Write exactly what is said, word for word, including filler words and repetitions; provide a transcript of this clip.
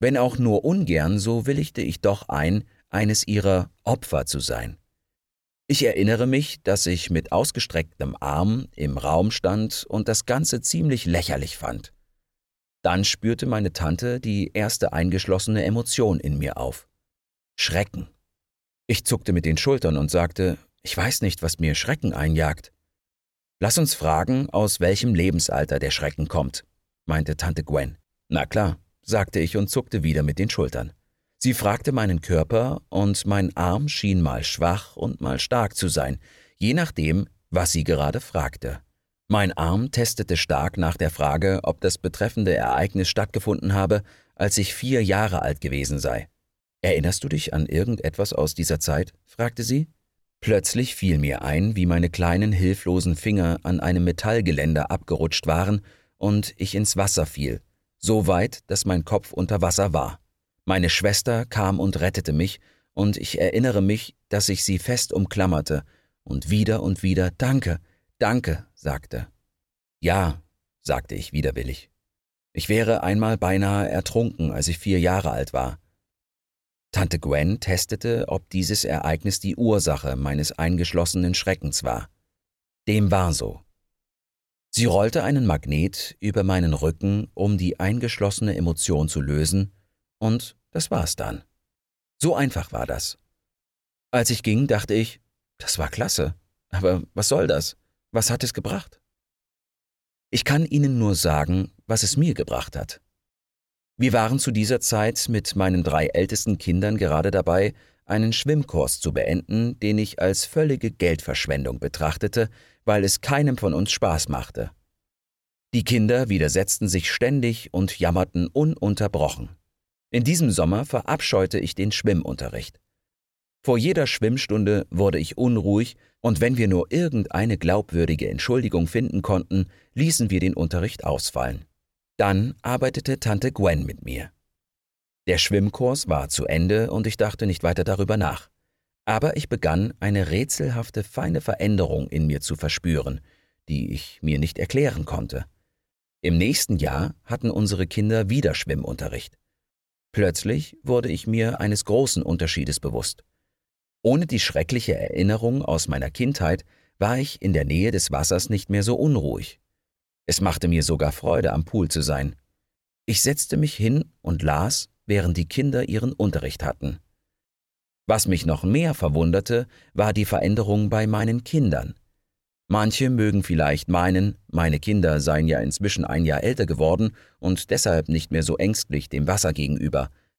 Wenn auch nur ungern, so willigte ich doch ein, eines ihrer Opfer zu sein. Ich erinnere mich, dass ich mit ausgestrecktem Arm im Raum stand und das Ganze ziemlich lächerlich fand. Dann spürte meine Tante die erste eingeschlossene Emotion in mir auf: Schrecken. Ich zuckte mit den Schultern und sagte: Ich weiß nicht, was mir Schrecken einjagt. Lass uns fragen, aus welchem Lebensalter der Schrecken kommt, meinte Tante Gwen. Na klar, sagte ich und zuckte wieder mit den Schultern. Sie fragte meinen Körper und mein Arm schien mal schwach und mal stark zu sein, je nachdem, was sie gerade fragte. Mein Arm testete stark nach der Frage, ob das betreffende Ereignis stattgefunden habe, als ich vier Jahre alt gewesen sei. »Erinnerst du dich an irgendetwas aus dieser Zeit?« fragte sie. Plötzlich fiel mir ein, wie meine kleinen, hilflosen Finger an einem Metallgeländer abgerutscht waren und ich ins Wasser fiel, so weit, dass mein Kopf unter Wasser war. Meine Schwester kam und rettete mich, und ich erinnere mich, dass ich sie fest umklammerte und wieder und wieder »Danke, danke«, sagte. »Ja«, sagte ich widerwillig. Ich wäre einmal beinahe ertrunken, als ich vier Jahre alt war. Tante Gwen testete, ob dieses Ereignis die Ursache meines eingeschlossenen Schreckens war. Dem war so. Sie rollte einen Magnet über meinen Rücken, um die eingeschlossene Emotion zu lösen, und das war's dann. So einfach war das. Als ich ging, dachte ich, das war klasse, aber was soll das? Was hat es gebracht? Ich kann Ihnen nur sagen, was es mir gebracht hat. Wir waren zu dieser Zeit mit meinen drei ältesten Kindern gerade dabei, einen Schwimmkurs zu beenden, den ich als völlige Geldverschwendung betrachtete, weil es keinem von uns Spaß machte. Die Kinder widersetzten sich ständig und jammerten ununterbrochen. In diesem Sommer verabscheute ich den Schwimmunterricht. Vor jeder Schwimmstunde wurde ich unruhig, und wenn wir nur irgendeine glaubwürdige Entschuldigung finden konnten, ließen wir den Unterricht ausfallen. Dann arbeitete Tante Gwen mit mir. Der Schwimmkurs war zu Ende und ich dachte nicht weiter darüber nach. Aber ich begann, eine rätselhafte, feine Veränderung in mir zu verspüren, die ich mir nicht erklären konnte. Im nächsten Jahr hatten unsere Kinder wieder Schwimmunterricht. Plötzlich wurde ich mir eines großen Unterschiedes bewusst. Ohne die schreckliche Erinnerung aus meiner Kindheit war ich in der Nähe des Wassers nicht mehr so unruhig. Es machte mir sogar Freude, am Pool zu sein. Ich setzte mich hin und las, während die Kinder ihren Unterricht hatten. Was mich noch mehr verwunderte, war die Veränderung bei meinen Kindern. Manche mögen vielleicht meinen, meine Kinder seien ja inzwischen ein Jahr älter geworden und deshalb nicht mehr so ängstlich dem Wasser gegenüber.